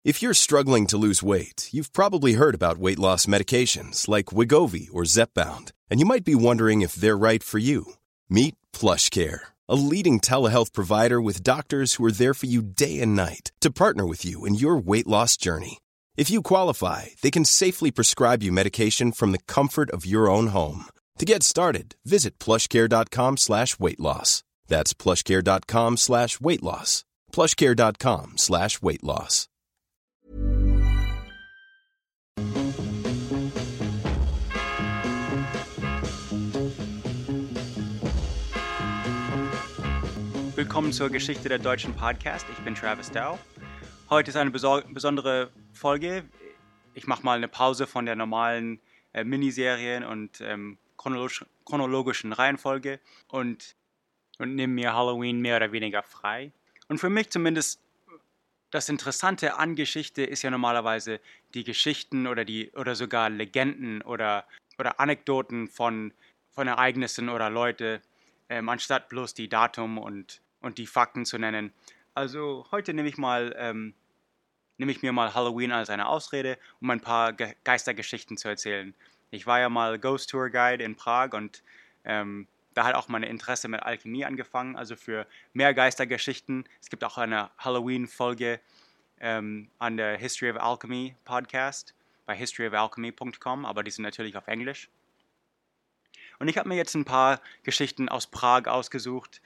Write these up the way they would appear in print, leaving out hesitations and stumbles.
If you're struggling to lose weight, you've probably heard about weight loss medications like Wegovy or Zepbound, and you might be wondering if they're right for you. Meet PlushCare, a leading telehealth provider with doctors who are there for you day and night to partner with you in your weight loss journey. If you qualify, they can safely prescribe you medication from the comfort of your own home. To get started, visit plushcare.com/weightloss. That's plushcare.com/weightloss. plushcare.com/weightloss. Willkommen zur Geschichte der deutschen Podcast. Ich bin Travis Dow. Heute ist eine besondere Folge. Ich mache mal eine Pause von der normalen Miniserien und chronologischen Reihenfolge und nehme mir Halloween mehr oder weniger frei. Und für mich zumindest das Interessante an Geschichte ist ja normalerweise die Geschichten oder sogar Legenden oder Anekdoten von Ereignissen oder Leute, anstatt bloß die Datum und die Fakten zu nennen. Also heute nehme ich mir mal Halloween als eine Ausrede, um ein paar Geistergeschichten zu erzählen. Ich war ja mal Ghost Tour Guide in Prag und da hat auch mein Interesse mit Alchemie angefangen, also für mehr Geistergeschichten. Es gibt auch eine Halloween-Folge an der History of Alchemy Podcast bei historyofalchemy.com, aber die sind natürlich auf Englisch. Und ich habe mir jetzt ein paar Geschichten aus Prag ausgesucht.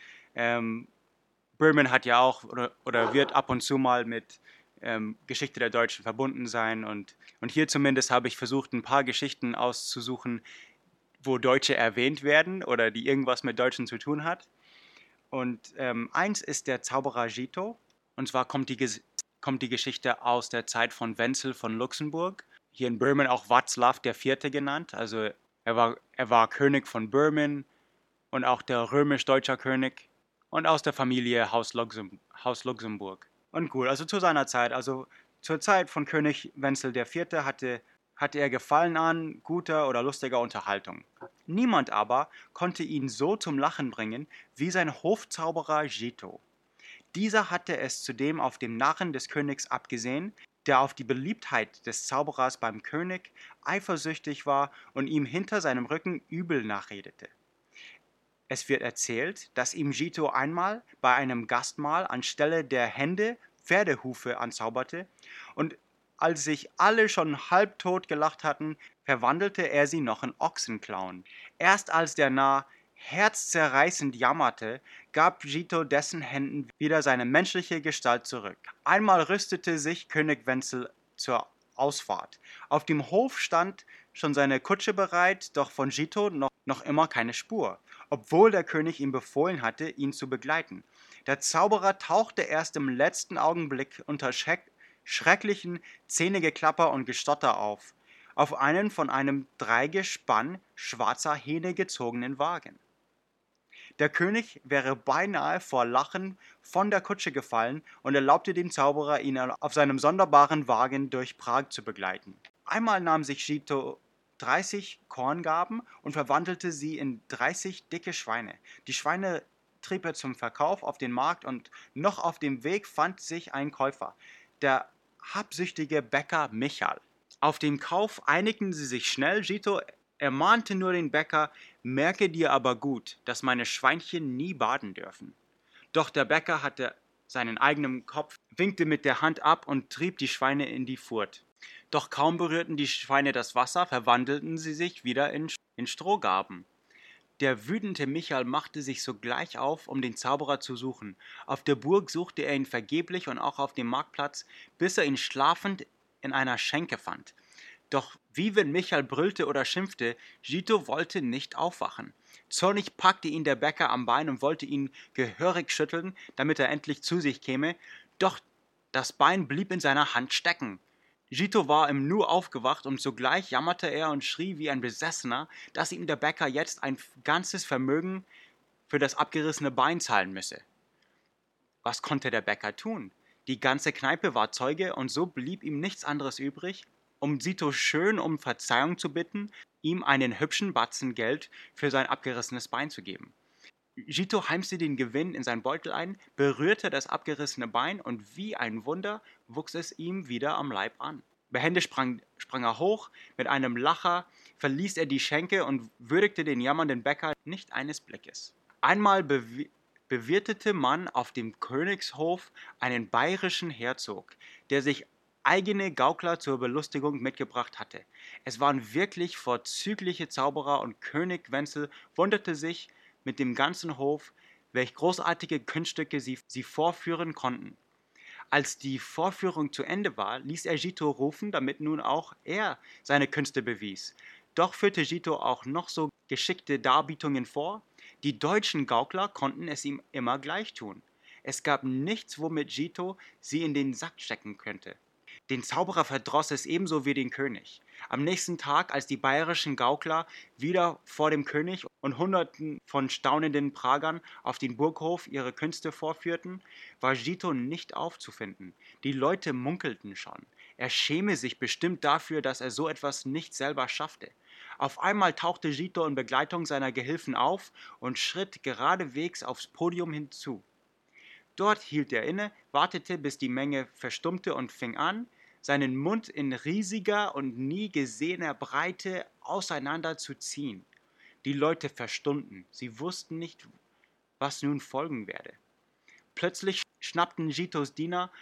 Bremen hat ja auch oder wird ab und zu mal mit Geschichte der Deutschen verbunden sein. Und hier zumindest habe ich versucht, ein paar Geschichten auszusuchen, wo Deutsche erwähnt werden oder die irgendwas mit Deutschen zu tun hat. Und eins ist der Zauberer Zito. Und zwar kommt die Geschichte aus der Zeit von Wenzel von Luxemburg. Hier in Böhmen auch Václav IV. Genannt. Also er war König von Böhmen und auch der römisch-deutscher König und aus der Familie Haus Luxemburg. Und gut, also zu seiner Zeit, also zur Zeit von König Wenzel IV. hatte er Gefallen an guter oder lustiger Unterhaltung. Niemand aber konnte ihn so zum Lachen bringen wie sein Hofzauberer Zito. Dieser hatte es zudem auf dem Narren des Königs abgesehen, der auf die Beliebtheit des Zauberers beim König eifersüchtig war und ihm hinter seinem Rücken übel nachredete. Es wird erzählt, dass ihm Zito einmal bei einem Gastmahl anstelle der Hände Pferdehufe anzauberte und als sich alle schon halbtot gelacht hatten, verwandelte er sie noch in Ochsenklauen. Erst als der Narr herzzerreißend jammerte, gab Zito dessen Händen wieder seine menschliche Gestalt zurück. Einmal rüstete sich König Wenzel zur Ausfahrt. Auf dem Hof stand schon seine Kutsche bereit, doch von Zito noch immer keine Spur, obwohl der König ihm befohlen hatte, ihn zu begleiten. Der Zauberer tauchte erst im letzten Augenblick unter schrecklichen Zähnegeklapper und Gestotter auf einen von einem Dreigespann schwarzer Hähne gezogenen Wagen. Der König wäre beinahe vor Lachen von der Kutsche gefallen und erlaubte dem Zauberer, ihn auf seinem sonderbaren Wagen durch Prag zu begleiten. Einmal nahm sich Zito 30 Korngarben und verwandelte sie in 30 dicke Schweine. Die Schweine trieb er zum Verkauf auf den Markt und noch auf dem Weg fand sich ein Käufer, der habsüchtige Bäcker Michal. Auf den Kauf einigten sie sich schnell. Zito ermahnte nur den Bäcker, merke dir aber gut, dass meine Schweinchen nie baden dürfen. Doch der Bäcker hatte seinen eigenen Kopf, winkte mit der Hand ab und trieb die Schweine in die Furt. Doch kaum berührten die Schweine das Wasser, verwandelten sie sich wieder in Strohgarben. Der wütende Michal machte sich sogleich auf, um den Zauberer zu suchen. Auf der Burg suchte er ihn vergeblich und auch auf dem Marktplatz, bis er ihn schlafend in einer Schenke fand. Doch wie wenn Michal brüllte oder schimpfte, Zito wollte nicht aufwachen. Zornig packte ihn der Bäcker am Bein und wollte ihn gehörig schütteln, damit er endlich zu sich käme, doch das Bein blieb in seiner Hand stecken. Zito war im Nu aufgewacht und sogleich jammerte er und schrie wie ein Besessener, dass ihm der Bäcker jetzt ein ganzes Vermögen für das abgerissene Bein zahlen müsse. Was konnte der Bäcker tun? Die ganze Kneipe war Zeuge und so blieb ihm nichts anderes übrig, um Zito schön um Verzeihung zu bitten, ihm einen hübschen Batzen Geld für sein abgerissenes Bein zu geben. Zito heimste den Gewinn in sein Beutel ein, berührte das abgerissene Bein und wie ein Wunder wuchs es ihm wieder am Leib an. Behende sprang er hoch, mit einem Lacher verließ er die Schenke und würdigte den jammernden Bäcker nicht eines Blickes. Einmal bewirtete man auf dem Königshof einen bayerischen Herzog, der sich eigene Gaukler zur Belustigung mitgebracht hatte. Es waren wirklich vorzügliche Zauberer und König Wenzel wunderte sich mit dem ganzen Hof, welch großartige Kunststücke sie vorführen konnten. Als die Vorführung zu Ende war, ließ er Giton rufen, damit nun auch er seine Künste bewies. Doch führte Giton auch noch so geschickte Darbietungen vor. Die deutschen Gaukler konnten es ihm immer gleich tun. Es gab nichts, womit Giton sie in den Sack stecken könnte. Den Zauberer verdross es ebenso wie den König. Am nächsten Tag, als die bayerischen Gaukler wieder vor dem König und Hunderten von staunenden Pragern auf den Burghof ihre Künste vorführten, war Giton nicht aufzufinden. Die Leute munkelten schon. Er schäme sich bestimmt dafür, dass er so etwas nicht selber schaffte. Auf einmal tauchte Giton in Begleitung seiner Gehilfen auf und schritt geradewegs aufs Podium hinzu. Dort hielt er inne, wartete, bis die Menge verstummte und fing an, seinen Mund in riesiger und nie gesehener Breite auseinander zu ziehen. Die Leute verstummten, sie wussten nicht, was nun folgen werde. Plötzlich schnappten Gitos Diener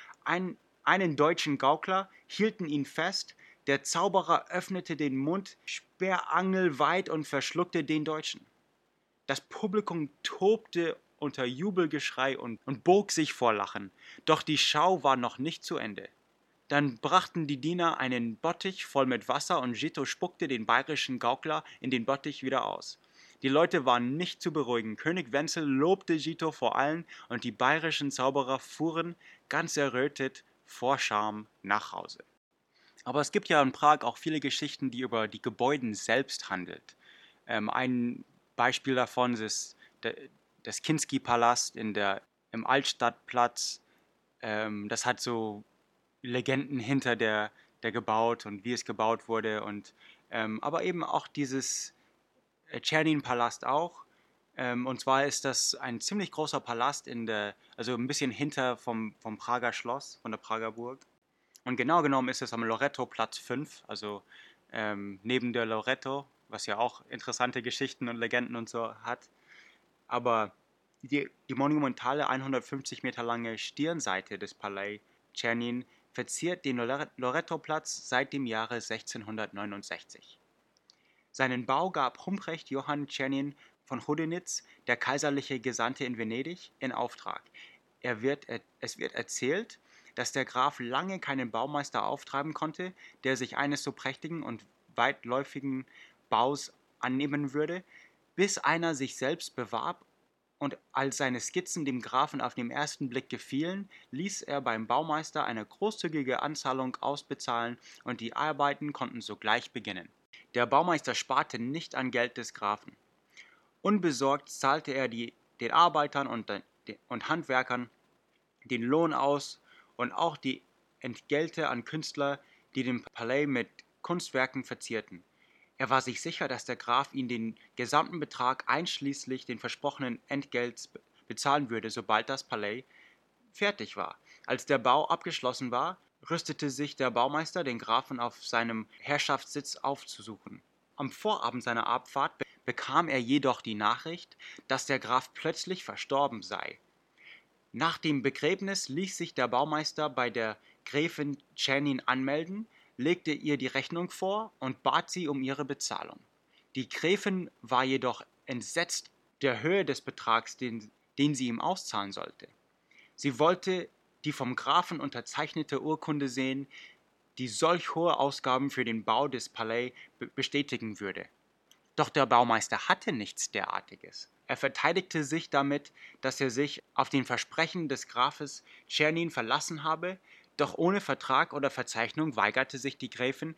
einen deutschen Gaukler, hielten ihn fest, der Zauberer öffnete den Mund sperrangelweit und verschluckte den Deutschen. Das Publikum tobte unter Jubelgeschrei und bog sich vor Lachen, doch die Schau war noch nicht zu Ende. Dann brachten die Diener einen Bottich voll mit Wasser und Giton spuckte den bayerischen Gaukler in den Bottich wieder aus. Die Leute waren nicht zu beruhigen. König Wenzel lobte Giton vor allen und die bayerischen Zauberer fuhren, ganz errötet, vor Scham nach Hause. Aber es gibt ja in Prag auch viele Geschichten, die über die Gebäude selbst handelt. Ein Beispiel davon ist das Kinski-Palast im Altstadtplatz. Das hat so Legenden hinter der gebaut und wie es gebaut wurde. Aber eben auch dieses Czernin-Palast auch. Und zwar ist das ein ziemlich großer Palast also ein bisschen hinter vom Prager Schloss, von der Prager Burg. Und genau genommen ist es am Loretto-Platz 5, also neben der Loretto, was ja auch interessante Geschichten und Legenden und so hat. Aber die monumentale 150 Meter lange Stirnseite des Palais Czernin verziert den Loretto-Platz seit dem Jahre 1669. Seinen Bau gab Humprecht Johann Czernin von Chudenitz, der kaiserliche Gesandte in Venedig, in Auftrag. Es wird erzählt, dass der Graf lange keinen Baumeister auftreiben konnte, der sich eines so prächtigen und weitläufigen Baus annehmen würde, bis einer sich selbst bewarb und als seine Skizzen dem Grafen auf den ersten Blick gefielen, ließ er beim Baumeister eine großzügige Anzahlung ausbezahlen und die Arbeiten konnten sogleich beginnen. Der Baumeister sparte nicht an Geld des Grafen. Unbesorgt zahlte er den Arbeitern und Handwerkern den Lohn aus und auch die Entgelte an Künstler, die den Palais mit Kunstwerken verzierten. Er war sich sicher, dass der Graf ihm den gesamten Betrag einschließlich den versprochenen Entgelts bezahlen würde, sobald das Palais fertig war. Als der Bau abgeschlossen war, rüstete sich der Baumeister, den Grafen auf seinem Herrschaftssitz aufzusuchen. Am Vorabend seiner Abfahrt bekam er jedoch die Nachricht, dass der Graf plötzlich verstorben sei. Nach dem Begräbnis ließ sich der Baumeister bei der Gräfin Czernin anmelden, legte ihr die Rechnung vor und bat sie um ihre Bezahlung. Die Gräfin war jedoch entsetzt der Höhe des Betrags, den sie ihm auszahlen sollte. Sie wollte die vom Grafen unterzeichnete Urkunde sehen, die solch hohe Ausgaben für den Bau des Palais bestätigen würde. Doch der Baumeister hatte nichts derartiges. Er verteidigte sich damit, dass er sich auf den Versprechen des Grafes Czernin verlassen habe, doch ohne Vertrag oder Verzeichnung weigerte sich die Gräfin,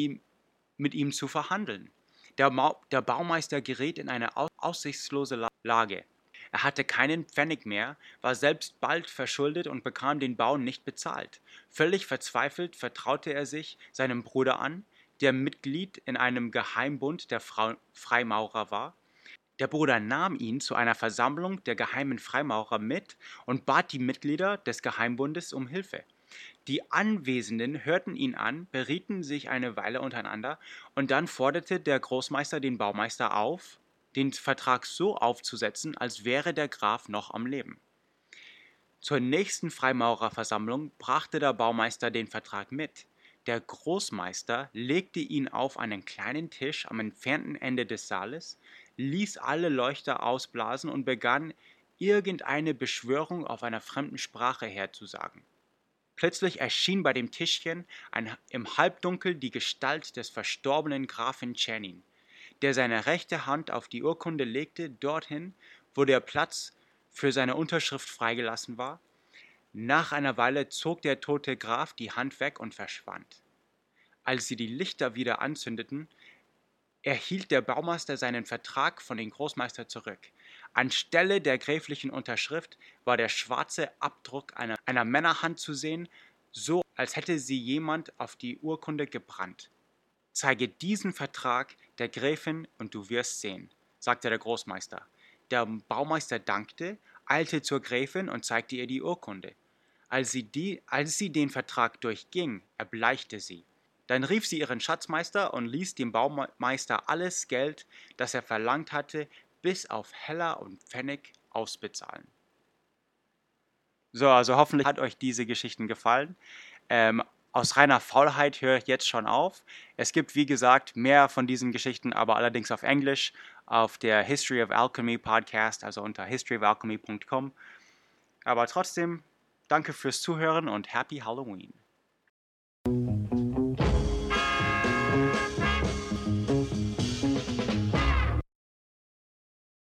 mit ihm zu verhandeln. Der Baumeister geriet in eine aussichtslose Lage. Er hatte keinen Pfennig mehr, war selbst bald verschuldet und bekam den Bau nicht bezahlt. Völlig verzweifelt vertraute er sich seinem Bruder an, der Mitglied in einem Geheimbund der Freimaurer war. Der Bruder nahm ihn zu einer Versammlung der geheimen Freimaurer mit und bat die Mitglieder des Geheimbundes um Hilfe. Die Anwesenden hörten ihn an, berieten sich eine Weile untereinander und dann forderte der Großmeister den Baumeister auf, den Vertrag so aufzusetzen, als wäre der Graf noch am Leben. Zur nächsten Freimaurerversammlung brachte der Baumeister den Vertrag mit. Der Großmeister legte ihn auf einen kleinen Tisch am entfernten Ende des Saales, ließ alle Leuchter ausblasen und begann, irgendeine Beschwörung auf einer fremden Sprache herzusagen. Plötzlich erschien bei dem Tischchen im Halbdunkel die Gestalt des verstorbenen Grafen Czernin, der seine rechte Hand auf die Urkunde legte, dorthin, wo der Platz für seine Unterschrift freigelassen war. Nach einer Weile zog der tote Graf die Hand weg und verschwand. Als sie die Lichter wieder anzündeten, erhielt der Baumeister seinen Vertrag von dem Großmeister zurück. Anstelle der gräflichen Unterschrift war der schwarze Abdruck einer Männerhand zu sehen, so als hätte sie jemand auf die Urkunde gebrannt. »Zeige diesen Vertrag der Gräfin und du wirst sehen«, sagte der Großmeister. Der Baumeister dankte, eilte zur Gräfin und zeigte ihr die Urkunde. Als sie den Vertrag durchging, erbleichte sie. Dann rief sie ihren Schatzmeister und ließ dem Baumeister alles Geld, das er verlangt hatte, bis auf Heller und Pfennig ausbezahlen. So, also hoffentlich hat euch diese Geschichten gefallen. Aus reiner Faulheit höre ich jetzt schon auf. Es gibt, wie gesagt, mehr von diesen Geschichten, aber allerdings auf Englisch, auf der History of Alchemy Podcast, also unter historyofalchemy.com. Aber trotzdem, danke fürs Zuhören und Happy Halloween.